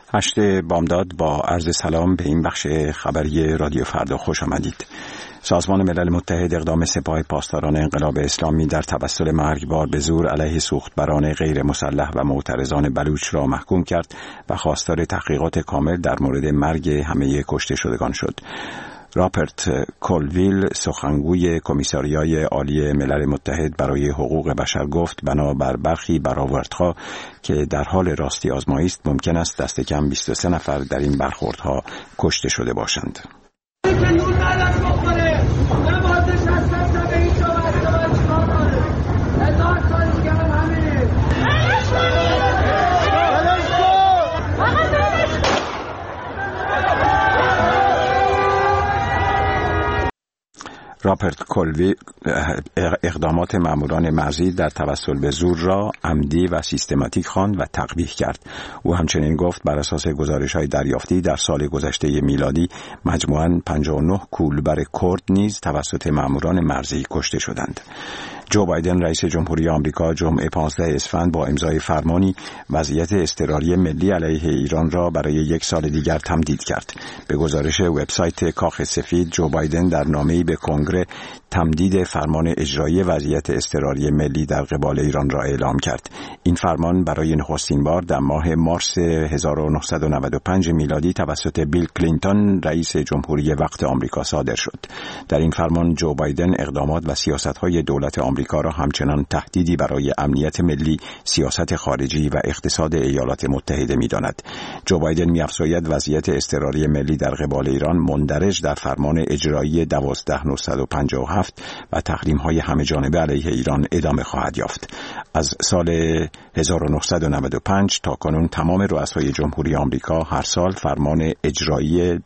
8 بامداد با عرض سلام به این بخش خبری رادیو فردا خوش آمدید. سازمان ملل متحد اقدام سپاه پاسداران انقلاب اسلامی در توسل مرگبار به زور علیه سوختبران غیر مسلح و معترضان بلوچ را محکوم کرد و خواستار تحقیقات کامل در مورد مرگ همه کشته شدگان شد. راپرت کولویل سخنگوی کمیساریای عالی ملل متحد برای حقوق بشر گفت بنابر برخی برآوردها که در حال راستی آزمایی است ممکن است دست کم 23 نفر در این برخوردها کشته شده باشند. راپرت کولویل اقدامات ماموران مرزی در توسل به زور را عمدی و سیستماتیک خواند و تقبیح کرد. او همچنین گفت بر اساس گزارش‌های دریافتی در سال گذشته میلادی مجموعاً 59 کولبر کرد نیز توسط ماموران مرزی کشته شدند. جو بایدن رئیس جمهوری آمریکا جمعه 15 اسفند با امضای فرمانی وضعیت اضطراری ملی علیه ایران را برای 1 سال دیگر تمدید کرد. به گزارش وبسایت کاخ سفید، جو بایدن در نامه‌ای به کنگره تمدید فرمان اجرایی وضعیت اضطراری ملی در قبال ایران را اعلام کرد. این فرمان برای نخستین بار در ماه مارس 1995 میلادی توسط بیل کلینتون رئیس جمهوری وقت آمریکا صادر شد. در این فرمان جو بایدن اقدامات و سیاست‌های دولت آمریکا را همچنان تهدیدی برای امنیت ملی، سیاست خارجی و اقتصاد ایالات متحده می‌داند. جو بایدن می‌افزاید وضعیت اضطراری ملی در قبال ایران مندرج در فرمان اجرایی 12957 و تحریم‌های همه‌جانبه علیه ایران ادامه خواهد یافت. از سال 1995 تا کنون تمام رؤسای جمهوری آمریکا هر سال فرمان اجرایی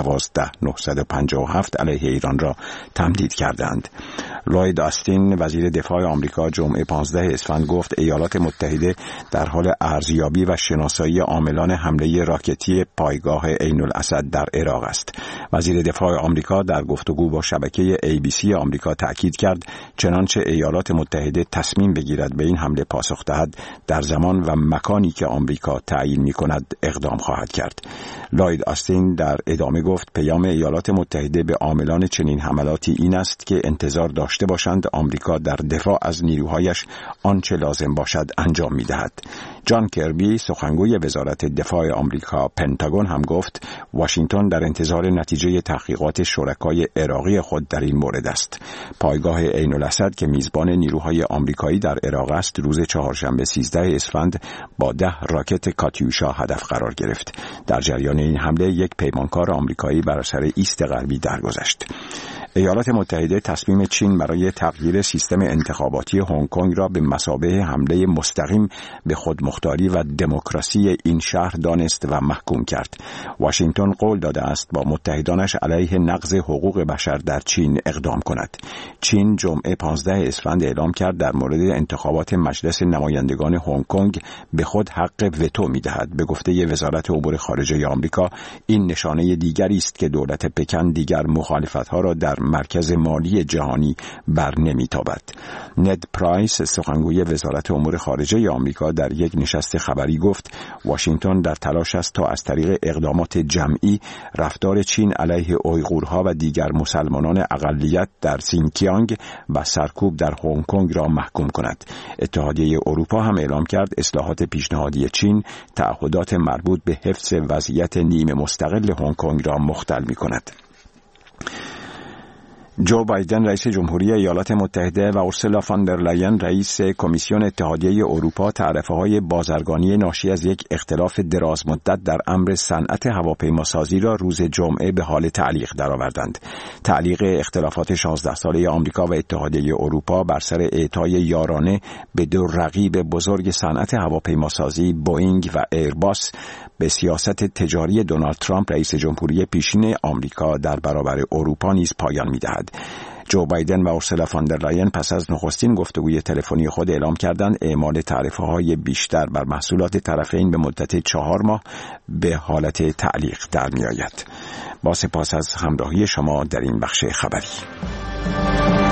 12957 علیه ایران را تمدید کردند. لوید آستین وزیر دفاع آمریکا جمعه 15 اسفند گفت ایالات متحده در حال ارزیابی و شناسایی عاملان حمله راکتی پایگاه عین الاسد در عراق است. وزیر دفاع آمریکا در گفتگو با شبکه ABC آمریکا تأکید کرد چنانچه ایالات متحده تصمیم بگیرد به این حمله پاسخ دهد در زمان و مکانی که آمریکا تعیین می‌کند اقدام خواهد کرد. لوید آستین در ادامه گفت پیام ایالات متحده به عاملان چنین حملاتی این است که انتظار داشته باشند آمریکا در دفاع از نیروهایش آنچه لازم باشد انجام می‌دهد. جان کربی سخنگوی وزارت دفاع آمریکا پنتاگون هم گفت واشنگتن در انتظار نتیجه تحقیقات شرکای عراقی خود در این مورد است. پایگاه عین الاسد که میزبان نیروهای آمریکایی در عراق است روز چهارشنبه 13 اسفند با 10 راکت کاتیوشا هدف قرار گرفت. در جریان این حمله یک پیمانکار آمریکایی بر اثر ایست غربی درگذشت. ایالات متحده تصمیم چین برای تغییر سیستم انتخاباتی هنگ کنگ را به مثابه حمله مستقیم به خودمختاری و دموکراسی این شهر دانست و محکوم کرد. واشنگتن قول داده است با متحدانش علیه نقض حقوق بشر در چین اقدام کند. چین جمعه 15 اسفند اعلام کرد در مورد انتخابات مجلس نمایندگان هنگ کنگ به خود حق وتو می‌دهد. به گفته وزارت امور خارجه آمریکا این نشانه دیگری است که دولت پکن دیگر مخالفت‌ها را در مرکز مالی جهانی بر نمی‌تابد. ند پرایس سخنگوی وزارت امور خارجه آمریکا در یک نشست خبری گفت واشنگتن در تلاش است تا از طریق اقدامات جمعی رفتار چین علیه اویغورها و دیگر مسلمانان اقلیت در سینکیانگ و سرکوب در هنگ کنگ را محکوم کند. اتحادیه اروپا هم اعلام کرد اصلاحات پیشنهادی چین تعهدات مربوط به حفظ وضعیت نیمه مستقل هنگ کنگ را مختل می‌کند. جو بایدن رئیس جمهوری ایالات متحده و اورسولا فان در لاین رئیس کمیسیون اتحادیه اروپا تعرفه‌های بازرگانی ناشی از یک اختلاف دراز مدت در امر صنعت هواپیماسازی را روز جمعه به حال تعلیق درآوردند. تعلیق اختلافات 16 ساله آمریکا و اتحادیه اروپا بر سر اعطای یارانه به دو رقیب بزرگ صنعت هواپیماسازی بوئینگ و ایرباس به سیاست تجاری دونالد ترامپ رئیس جمهوری پیشین آمریکا در برابر اروپا نیز پایان می‌دهد. جو بایدن و اورسولا فان در لاین پس از نخستین گفتگوی تلفنی خود اعلام کردند اعمال تعرفه‌های بیشتر بر محصولات طرفین به مدت 4 ماه به حالت تعلیق در می‌آید. با سپاس از همراهی شما در این بخش خبری.